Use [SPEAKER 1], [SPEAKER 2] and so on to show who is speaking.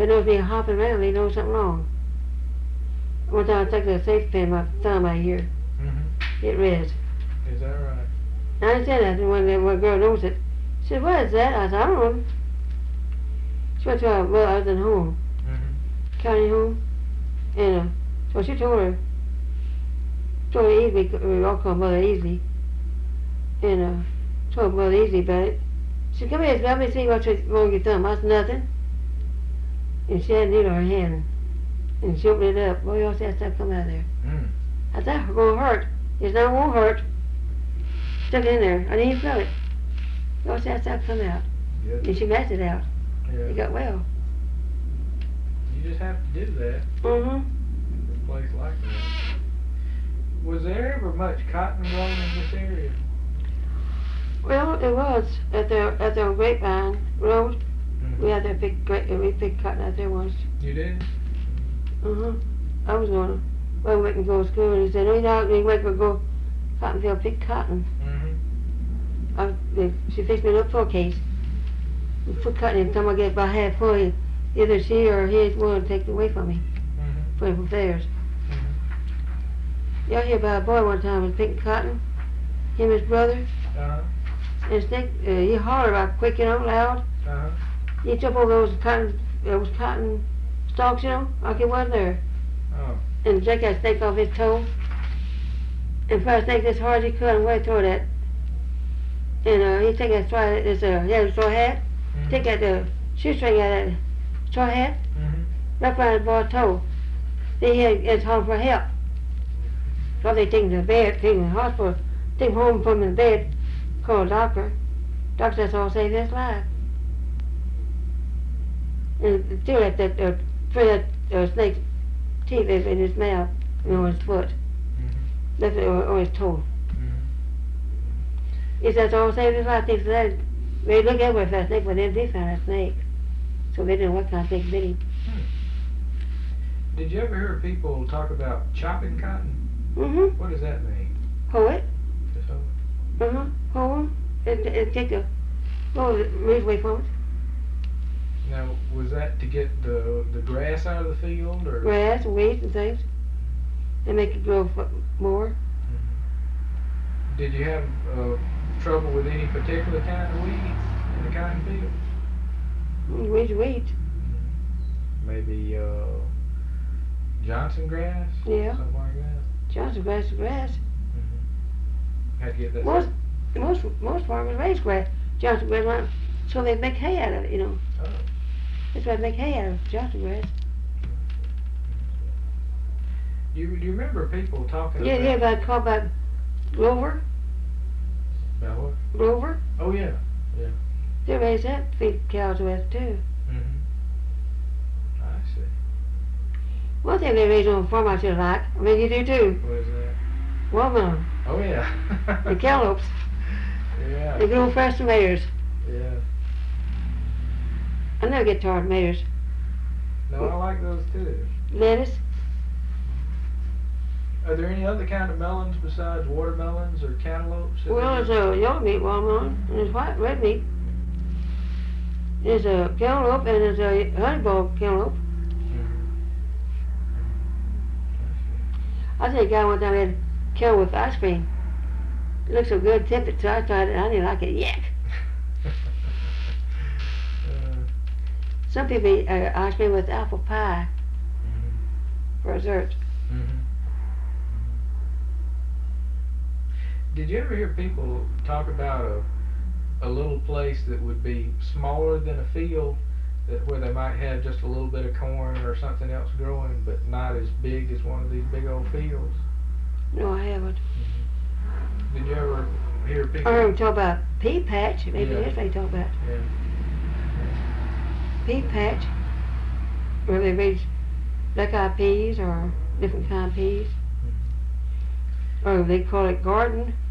[SPEAKER 1] They knows me hopping around, they know something wrong. One time I took the safety pin in my thumb right here.
[SPEAKER 2] Mm-hmm.
[SPEAKER 1] It red.
[SPEAKER 2] Is that right?
[SPEAKER 1] I understand that when the girl knows it. She said, what is that? I said, I don't know. She went to our mother's in home,
[SPEAKER 2] Mm-hmm.
[SPEAKER 1] county home, and so she told her Easy, we all call Mother Easy, and told Mother Easy about it. She said, come here, let me see what's wrong with your thumb. I said, nothing. And she had a needle in her hand, and she opened it up. Boy, y'all see that stuff come out of there.
[SPEAKER 2] Mm.
[SPEAKER 1] I said, that's going to hurt. It's not going to hurt. Stuck it in there. I didn't even feel it. Y'all see that stuff come out.
[SPEAKER 2] Yes.
[SPEAKER 1] And she messed it out.
[SPEAKER 2] Yeah.
[SPEAKER 1] It got well.
[SPEAKER 2] You just have to do that
[SPEAKER 1] Mm-hmm.
[SPEAKER 2] in a place like that. Was there ever much cotton grown in this area?
[SPEAKER 1] Well, it was at the Grapevine Road.
[SPEAKER 2] Mm-hmm.
[SPEAKER 1] We had that we picked cotton out there once.
[SPEAKER 2] You did?
[SPEAKER 1] I was gonna. Well, we went go to school, and he said, "No, you're not. You wait to go cotton field, pick cotton."
[SPEAKER 2] Mm-hmm.
[SPEAKER 1] She fixed me a little pillowcase. We put cotton in. Time I get about half full, either she or he will take it away from me.
[SPEAKER 2] Mm-hmm.
[SPEAKER 1] Put it from theirs.
[SPEAKER 2] Mm-hmm.
[SPEAKER 1] Y'all hear about a boy one time was picking cotton. Him and his brother.
[SPEAKER 2] Uh-huh.
[SPEAKER 1] And Snake, he hollered about quick, loud.
[SPEAKER 2] Uh-huh.
[SPEAKER 1] He jumped over those cotton stalks, like he wasn't there.
[SPEAKER 2] Oh.
[SPEAKER 1] And Jake got Snake off his toe. And first Snake as hard as he could and went toward that. And he take that straw, he had a straw hat.
[SPEAKER 2] Mm-hmm.
[SPEAKER 1] Take that shoestring out of that straw hat,
[SPEAKER 2] Mm-hmm.
[SPEAKER 1] wrap around his boy's toe. Then he had home for help. So they take him to the bed, take him to the hospital, take him home from the bed, call a doctor. Doctor says all saved his life. And still that snake's teeth is in his mouth and on his foot.
[SPEAKER 2] Mm-hmm.
[SPEAKER 1] Left it on his toe.
[SPEAKER 2] Mm-hmm.
[SPEAKER 1] He says all saved his life. They said they looked everywhere for that snake, but they didn't find that snake. So they didn't know what kind of snake bit him.
[SPEAKER 2] Did you ever hear people talk about chopping cotton?
[SPEAKER 1] Mm-hmm.
[SPEAKER 2] What does that mean?
[SPEAKER 1] Hoe it.
[SPEAKER 2] Just hold it.
[SPEAKER 1] Uh-huh. Hoe 'em. And take the move away from it.
[SPEAKER 2] Now, was that to get the grass out of the field, or?
[SPEAKER 1] Grass and weeds and things. And make it grow more.
[SPEAKER 2] Mm-hmm. Did you have trouble with any particular kind of weeds in the cotton field?
[SPEAKER 1] Weeds are weeds.
[SPEAKER 2] Maybe Johnson grass?
[SPEAKER 1] Yeah.
[SPEAKER 2] Something like that?
[SPEAKER 1] Johnson grass is grass.
[SPEAKER 2] Mm-hmm. Had to get that.
[SPEAKER 1] Most farmers raise grass. Johnson grass, so they make hay out of it,
[SPEAKER 2] Oh.
[SPEAKER 1] That's why they make hay out of Johnson grass.
[SPEAKER 2] Do you remember people talking
[SPEAKER 1] Yeah,
[SPEAKER 2] about...
[SPEAKER 1] about Grover.
[SPEAKER 2] About what?
[SPEAKER 1] Grover.
[SPEAKER 2] Oh, yeah.
[SPEAKER 1] They raise that, feed cows with too.
[SPEAKER 2] Mm-hmm. I see.
[SPEAKER 1] One thing they raise on the farm I should like. I mean, you do too.
[SPEAKER 2] What is that?
[SPEAKER 1] Watermelon.
[SPEAKER 2] Oh, yeah.
[SPEAKER 1] The cantaloupes.
[SPEAKER 2] Yeah.
[SPEAKER 1] The good old fresh tomatoes.
[SPEAKER 2] Yeah.
[SPEAKER 1] I never get tired of tomatoes.
[SPEAKER 2] No, I like those too.
[SPEAKER 1] Lettuce.
[SPEAKER 2] Are there any other kind of melons besides watermelons or cantaloupes?
[SPEAKER 1] Well, there's a yellow meat watermelon, and there's red meat. There's a cantaloupe, and there's a honeyball cantaloupe. I think a guy one time had cantaloupe with ice cream. It looked so good, tempted, so I tried it, and I didn't like it. Yuck! Some people eat ice cream with apple pie for dessert.
[SPEAKER 2] Did you ever hear people talk about a little place that would be smaller than a field, where they might have just a little bit of corn or something else growing, but not as big as one of these big old fields?
[SPEAKER 1] No, I haven't.
[SPEAKER 2] Did you ever hear people?
[SPEAKER 1] I heard them talk about pea patch. Maybe
[SPEAKER 2] Yeah.
[SPEAKER 1] that's what they talk about.
[SPEAKER 2] Yeah.
[SPEAKER 1] Pea patch, where they raise black-eyed peas or different kind of peas. Or they call it garden.